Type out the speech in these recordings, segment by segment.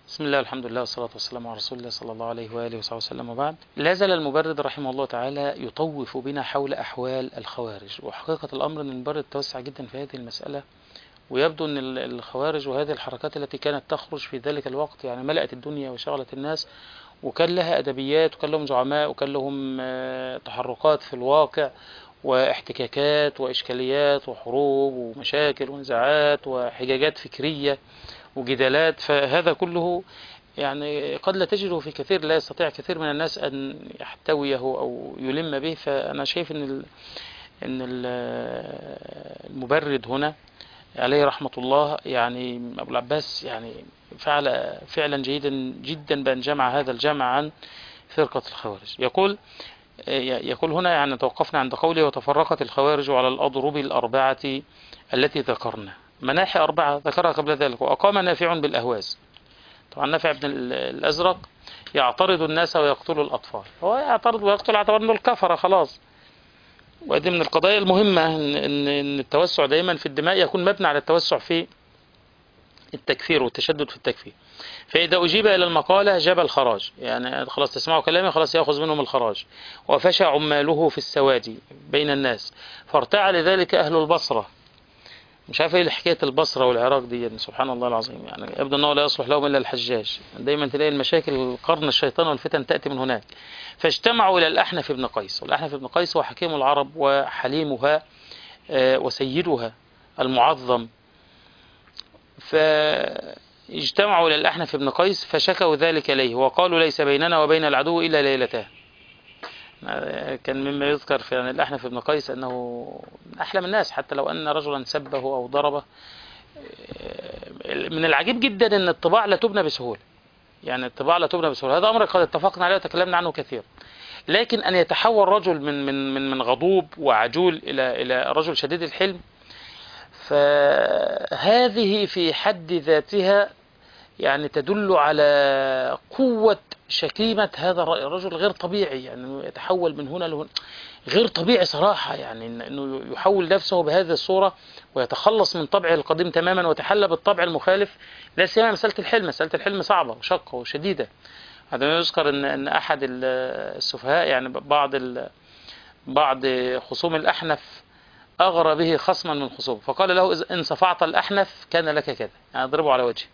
بسم الله والحمد لله والصلاة والسلام على رسول الله صلى الله عليه وآله وصحبه وسلم، وبعد. لا زال المبرد رحمه الله تعالى يطوف بنا حول أحوال الخوارج، وحقيقة الأمر أن المبرد توسع جدا في هذه المسألة، ويبدو أن الخوارج وهذه الحركات التي كانت تخرج في ذلك الوقت يعني ملأت الدنيا وشغلت الناس، وكان لها أدبيات وكان لهم زعماء وكان لهم تحركات في الواقع واحتكاكات وإشكاليات وحروب ومشاكل ونزاعات وحجاجات فكرية وجدالات. فهذا كله يعني قد لا تجده في كثير، لا يستطيع كثير من الناس أن يحتويه أو يلم به. فأنا شايف أن المبرد هنا عليه رحمة الله يعني أبو العباس يعني فعل فعلا جيدا جدا بأن جمع هذا الجمع عن فرقة الخوارج. يقول هنا يعني توقفنا عند قوله: وتفرقت الخوارج على الأضرب الأربعة التي ذكرنا. مناحي أربعة ذكرها قبل ذلك. وأقام نافع بالأهواز. طبعا نافع بن الأزرق يعترض الناس ويقتل الأطفال، هو يعترض ويقتل اعتبر أنه الكفرة خلاص. وهذه من القضايا المهمة إن التوسع دائما في الدماء يكون مبني على التوسع في التكفير والتشدد في التكفير. فإذا أجيب إلى المقالة جاب الخراج، يعني خلاص تسمعوا كلامي خلاص يأخذ منهم الخراج. وفشى عماله في السواد بين الناس، فارتعى لذلك أهل البصرة. مش عارف ايه حكايه البصره والعراق دي، سبحان الله العظيم، يعني يبدو انه لا يصلح لهم الا الحجاج. دايما تلاقي المشاكل قرن الشيطان والفتن تاتي من هناك. فاجتمعوا الى الاحنف بن قيس، والاحنف بن قيس هو حكيم العرب وحليمها وسيدها المعظم. فاجتمعوا الى الاحنف بن قيس فشكوا ذلك اليه، وقالوا: ليس بيننا وبين العدو الا ليلتان. كان مما يذكر في عن الأحنف بن قيس أنه من أحلم الناس، حتى لو أن رجلا سبه أو ضربه. من العجيب جدا أن الطباع لا تبنى بسهولة، يعني الطباع لا تبنى بسهولة. هذا أمر قد اتفقنا عليه وتكلمنا عنه كثير. لكن أن يتحول رجل من غضوب وعجول إلى رجل شديد الحلم، فهذه في حد ذاتها يعني تدل على قوة شكيمة هذا الرجل غير طبيعي. يعني يتحول من هنا لهنا غير طبيعي صراحة، يعني أنه يحول نفسه بهذه الصورة ويتخلص من طبعه القديم تماما ويتحلى بالطبع المخالف. لا سيما مسألة الحلم صعبة وشقة وشديدة. هذا يذكر أن أحد السفهاء يعني بعض خصوم الأحنف أغرى به خصما من خصومه، فقال له: إن صفعت الأحنف كان لك كذا، يعني اضربه على وجهه.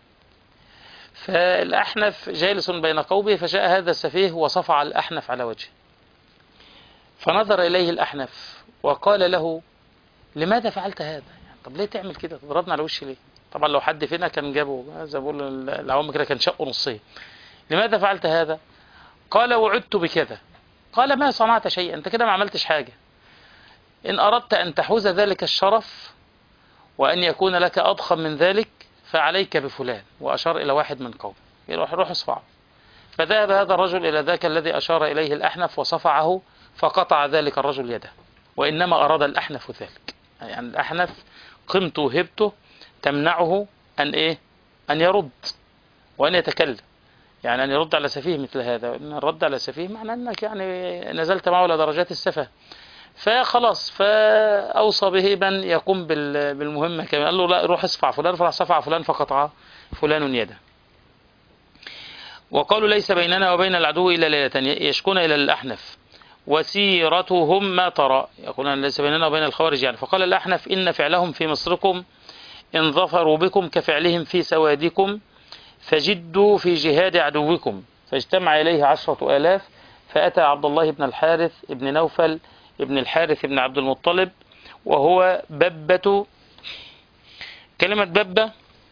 فالأحنف جالس بين قومه، فجاء هذا السفيه وصفع الأحنف على وجهه، فنظر إليه الأحنف وقال له: لماذا فعلت هذا؟ يعني طب ليه تعمل كده؟ تضربنا على وشي ليه؟ طبعا لو حد فينا كان جابه زي ما بقول العوام كده كان شقه نصين. لماذا فعلت هذا؟ قال: وعدت بكذا. قال: ما صنعت شيئا، أنت كده ما عملتش حاجة. إن أردت أن تحوز ذلك الشرف وأن يكون لك أضخم من ذلك فعليك بفلان، وأشار إلى واحد من قومه، روح اصفعه. فذهب هذا الرجل إلى ذاك الذي أشار إليه الأحنف وصفعه، فقطع ذلك الرجل يده. وإنما أراد الأحنف ذلك، يعني الأحنف قيمته وهبته تمنعه أن يرد وأن يتكلم، يعني أن يرد على سفيه مثل هذا. إن الرد على سفيه معناه أنك يعني نزلت معه إلى درجات السفه. فخلاص فأوصى به من يقوم بالمهمة كما قال له: لا، روح اصفع فلان، فراح صفع فلان فقطع فلان يده. وقالوا: ليس بيننا وبين العدو إلا ليلتان. يشكون إلى الأحنف: وسيرتهم ما ترى؟ يقولون ليس بيننا وبين الخوارج يعني. فقال الأحنف: إن فعلهم في مصركم إن ظفروا بكم كفعلهم في سوادكم، فجدوا في جهاد عدوكم. فاجتمع إليه 10,000. فأتى عبد الله بن الحارث ابن نوفل ابن الحارث ابن عبد المطلب، وهو ببة. كلمة ببة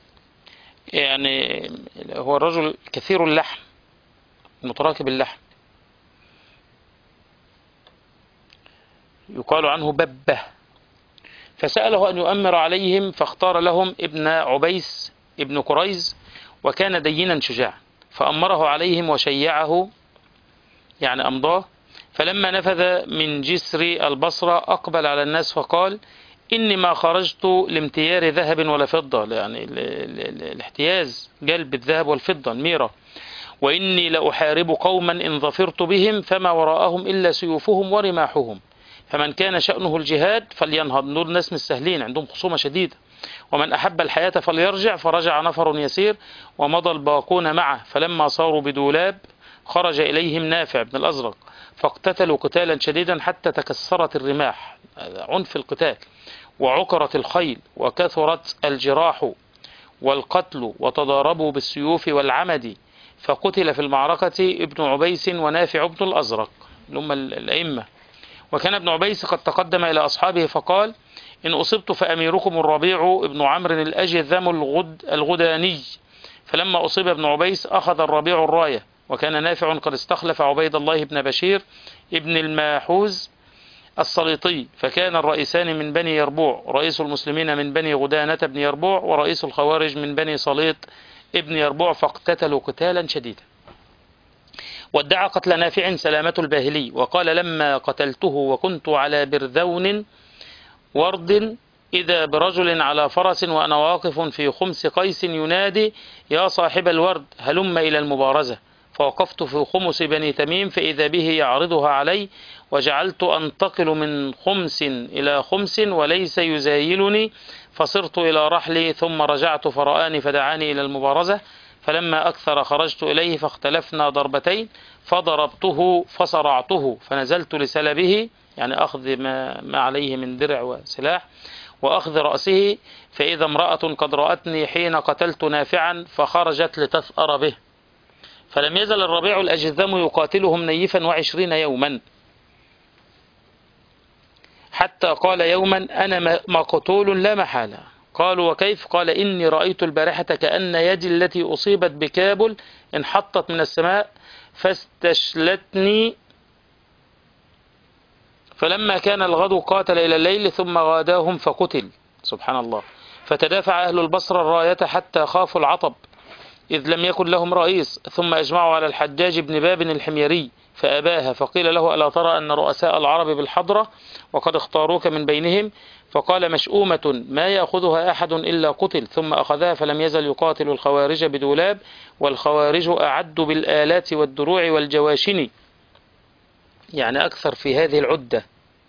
يعني هو الرجل كثير اللحم متراكب اللحم، يقال عنه ببة. فسأله أن يؤمر عليهم، فاختار لهم ابن عبيس ابن قريز، وكان دينا شجاعا، فأمره عليهم وشيعه، يعني أمضاه. فلما نفذ من جسر البصرة أقبل على الناس فقال: إني ما خرجت لامتيار ذهب ولا فضة، يعني الاحتياز جلب الذهب والفضة الميرة، وإني لأحارب قوما إن ظفرت بهم فما وراءهم إلا سيوفهم ورماحهم، فمن كان شأنه الجهاد فلينهض. دول ناس مش سهلين، عندهم خصومة شديدة، ومن أحب الحياة فليرجع، فرجع نفر يسير ومضى الباقون معه، فلما صاروا بدولاب خرج إليهم نافع بن الأزرق فاقتتلوا قتالا شديدا حتى تكسرت الرماح، عنف القتال، وعكرت الخيل، وكثرت الجراح والقتل، وتضاربوا بالسيوف والعمد، فقتل في المعركة ابن عبيس ونافع بن الأزرق اللي هم الأئمة. وكان ابن عبيس قد تقدم إلى أصحابه فقال: إن أصبت فأميركم الربيع ابن عمرو الأجذم الغداني. فلما أصيب ابن عبيس أخذ الربيع الراية، وكان نافع قد استخلف عبيد الله بن بشير ابن الماحوز السليطي، فكان الرئيسان من بني يربوع، رئيس المسلمين من بني غدانة بن يربوع، ورئيس الخوارج من بني سليط ابن يربوع، فاقتتلوا قتالا شديدا. وادعى قتل نافع سلامة الباهلي، وقال: لما قتلته وكنت على برذون ورد إذا برجل على فرس وأنا واقف في خمس قيس ينادي: يا صاحب الورد هلم إلى المبارزة. فوقفت في خمس بني تميم فإذا به يعرضها علي، وجعلت أنتقل من خمس إلى خمس وليس يزايلني، فصرت إلى رحلي ثم رجعت فرآني فدعاني إلى المبارزة، فلما أكثر خرجت إليه فاختلفنا ضربتين، فضربته فصرعته، فنزلت لسلبه يعني أخذ ما عليه من درع وسلاح، وأخذ رأسه، فإذا امرأة قد رأتني حين قتلت نافعا فخرجت لتثأر به. فلم يزل الربيع الأجذم يقاتلهم نيفا 20 يوما، حتى قال يوما: أنا مقتول لا محالة. قالوا: وكيف؟ قال: إني رأيت البارحة كأن يدي التي أصيبت بكابل انحطت من السماء فاستشلتني، فلما كان الغد قاتل إلى الليل ثم غاداهم فقتل. سبحان الله. فتدافع أهل البصرة الراية حتى خافوا العطب إذ لم يكن لهم رئيس، ثم أجمعوا على الحجاج بن باب الحميري فأباها، فقيل له: ألا ترى أن رؤساء العرب بالحضرة وقد اختاروك من بينهم؟ فقال: مشؤومة ما يأخذها أحد إلا قتل. ثم أخذها فلم يزل يقاتل الخوارج بدولاب، والخوارج أعد بالآلات والدروع والجواشن، يعني أكثر في هذه العدة.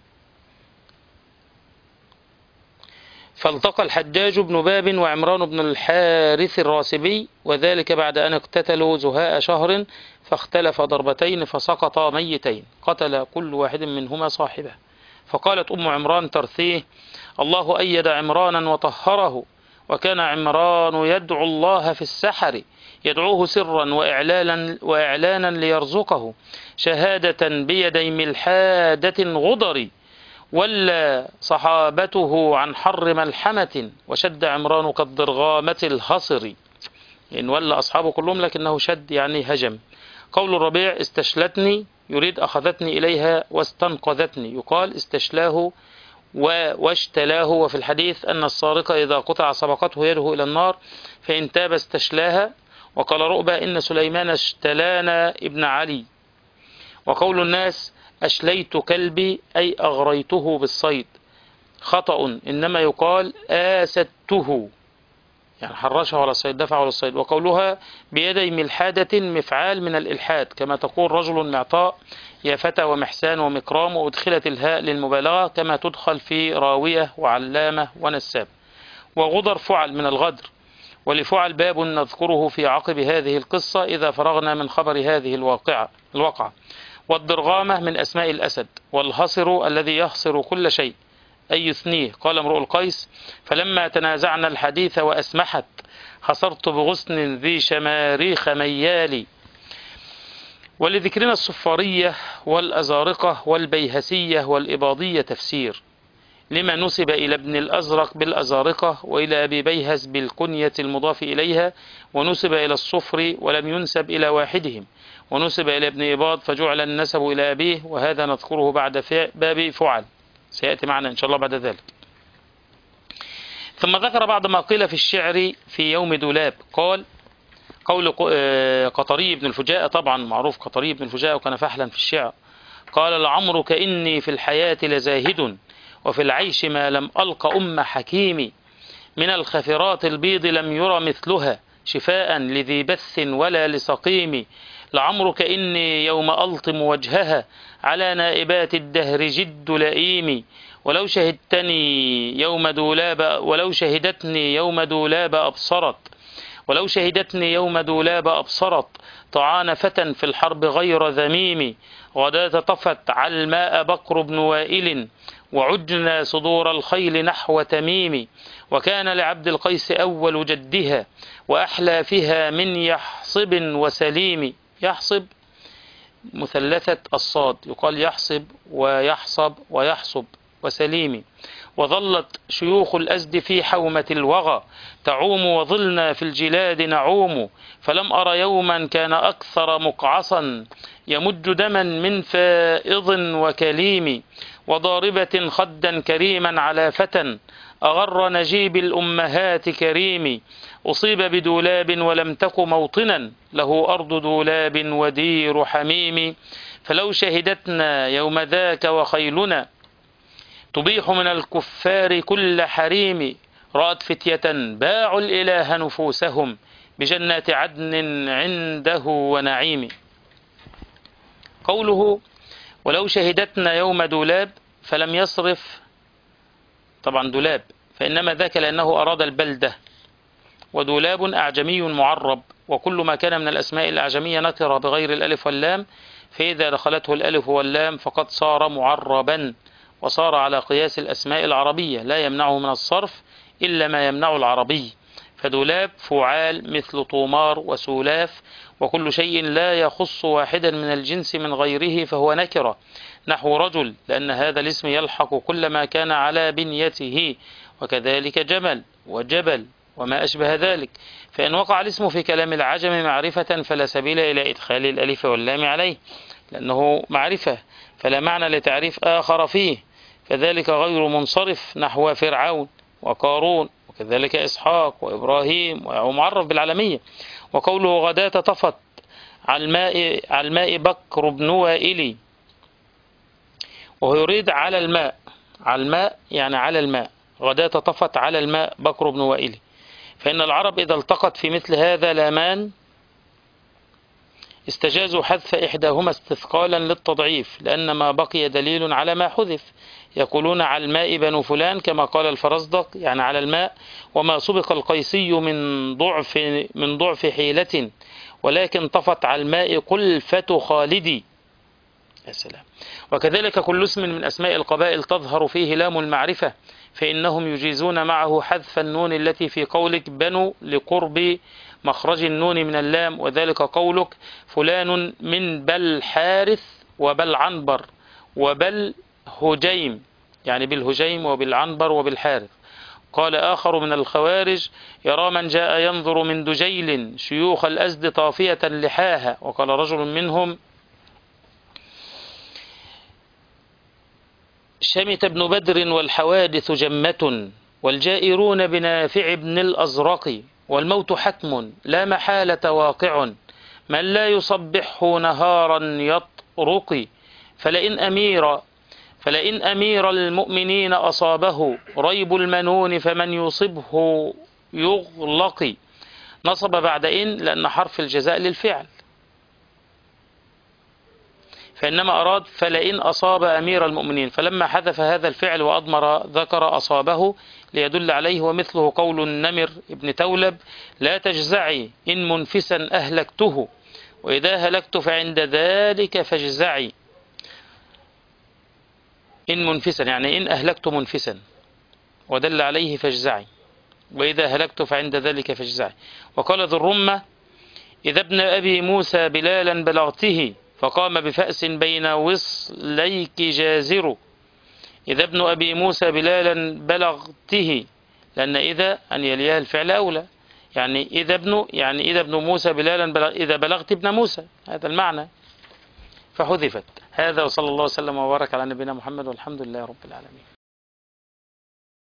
فالتقى الحجاج بن باب وعمران بن الحارث الراسبي، وذلك بعد أن اقتتلوا زهاء شهر، فاختلف ضربتين فسقطا ميتين، قتل كل واحد منهما صاحبه. فقالت أم عمران ترثيه: الله أيد عمرانا وطهره، وكان عمران يدعو الله في السحر، يدعوه سرا وإعلانا ليرزقه شهادة بيدي ملحادة غضر، ولا صحابته عن حر ملحمة، وشد عمران كالضرغامة الهصر. إن ولا أصحابه كلهم لكنه شد يعني هجم. قول الربيع: استشلتني يريد أخذتني إليها واستنقذتني، يقال استشلاه واشتلاه. وفي الحديث أن السارق إذا قطع سبقته يده إلى النار، فإن تاب استشلاها. وقال رؤبة: إن سليمان اشتلانا ابن علي. وقول الناس: أشليت كلبي أي أغريته بالصيد، خطأ، إنما يقال آسدته يعني حرشها على الصيد، دفعه على الصيد. وقولها بيدي ملحادة مفعال من الإلحاد، كما تقول رجل معطاء يا فتى ومحسان ومكرام، وأدخلت الهاء للمبالغة كما تدخل في راوية وعلامة ونساب. وغدر فعل من الغدر، ولفعل باب نذكره في عقب هذه القصة إذا فرغنا من خبر هذه الواقعة. والضرغامة من أسماء الأسد، والهصر الذي يهصر كل شيء أي يثنيه. قال امرؤ القيس: فلما تنازعنا الحديث وأسمحت، حصرت بغصن ذي شماريخ ميالي. ولذكرنا الصفارية والأزارقة والبيهسية والإباضية تفسير، لما نسب إلى ابن الأزرق بالأزارقة، وإلى أبي بيهس بالكنية المضاف إليها، ونسب إلى الصفر ولم ينسب إلى واحدهم، ونسب إلى ابن إباض فجعل النسب إلى أبيه، وهذا نذكره بعد باب فعل، سيأتي معنا إن شاء الله بعد ذلك. ثم ذكر بعض ما قيل في الشعر في يوم دولاب. قال: قول قطري بن الفجاء، طبعا معروف قطري بن الفجاء وكان فحلا في الشعر، قال: لعمرك إني في الحياة لزاهد، وفي العيش ما لم ألق أم حكيم، من الخفرات البيض لم ير مثلها، شفاء لذي بث ولا لسقيم، لعمرك إني يوم ألطم وجهها على نائبات الدهر جد لئيم. ولو شهدتني يوم دولاب أبصرت طعان فتى في الحرب غير ذميم. غداة طفت علماء بكر بن وائل وعجنا صدور الخيل نحو تميم. وكان لعبد القيس أول جدها وأحلى فيها من يحصب وسليم. يحصب مثلثة الصاد، يقال يحصب ويحصب ويحصب وسليم. وظلت شيوخ الأزد في حومة الوغى تعوم وظلنا في الجلاد نعوم. فلم أر يوما كان أكثر مقعصا يمج دما من فائض وكليم. وضاربة خدا كريما على فتى أغر نجيب الأمهات كريم. أصيب بدولاب ولم تك موطنا له أرض دولاب ودير حميم. فلو شهدتنا يوم ذاك وخيلنا تبيح من الكفار كل حريم. رأت فتية باعوا الإله نفوسهم بجنات عدن عنده ونعيم. قوله ولو شهدتنا يوم دولاب فلم يصرف طبعا دولاب، فإنما ذاك لأنه أراد البلدة. ودولاب أعجمي معرب، وكل ما كان من الأسماء الأعجمية نكرة بغير الألف واللام، فإذا دخلته الألف واللام فقد صار معربا، وصار على قياس الأسماء العربية لا يمنعه من الصرف إلا ما يمنع العربي. فدولاب فعال مثل طومار وسولاف، وكل شيء لا يخص واحدا من الجنس من غيره فهو نكرة، نحو رجل، لأن هذا الاسم يلحق كل ما كان على بنيته، وكذلك جمل وجبل وما أشبه ذلك. فإن وقع الاسم في كلام العجم معرفة فلا سبيل إلى إدخال الألف واللام عليه، لأنه معرفة فلا معنى لتعريف آخر فيه، كذلك غير منصرف نحو فرعون وقارون، وكذلك إسحاق وإبراهيم ومعرف بالعالمية. وقوله غداة طفت على الماء بكر بن وائل، وهو يريد على الماء يعني على الماء. غداة طفت على الماء بكر بن وائل. فإن العرب إذا التقت في مثل هذا لامان استجازوا حذف إحداهما استثقالا للتضعيف، لأن ما بقي دليل على ما حذف. يقولون على الماء بنو فلان كما قال الفرزدق يعني على الماء، وما سبق القيسي من ضعف حيلة، ولكن طفت على الماء قلفة خالدي. السلام. وكذلك كل اسم من أسماء القبائل تظهر فيه لام المعرفة، فإنهم يجيزون معه حذف النون التي في قولك بنو لقرب مخرج النون من اللام، وذلك قولك فلان من بل حارث وبل عنبر وبل هجيم، يعني بالهجيم وبالعنبر وبالحارث. قال آخر من الخوارج يرى من جاء ينظر من دجيل شيوخ الأزد طافية لحاها. وقال رجل منهم شمت ابن بدر والحوادث جمة والجائرون بنافع بن الأزرق، والموت حتم لا محالة واقع من لا يصبحه نهارا يطرق. فلئن أمير المؤمنين أصابه ريب المنون فمن يصبه يغلق. نصب بعد إن لأن حرف الجزاء للفعل، فإنما أراد فلئن أصاب أمير المؤمنين، فلما حذف هذا الفعل وأضمر ذكر أصابه ليدل عليه. ومثله قول النمر ابن تولب لا تجزعي إن منفسا أهلكته، وإذا هلكت فعند ذلك فاجزعي. إن منفسا يعني إن أهلكت منفسا، ودل عليه فاجزعي، وإذا هلكت فعند ذلك فاجزعي. وقال ذو الرمة إذا ابن أبي موسى بلالا بلغته فقام بفأس بين وصليك جازر. إذا ابن أبي موسى بلالا بلغته، لأن إذا أن يليها الفعل أولى، يعني إذا ابن موسى بلالا إذا بلغت ابن موسى، هذا المعنى فحذفت. هذا وصلى الله وسلم وبارك على نبينا محمد والحمد لله رب العالمين.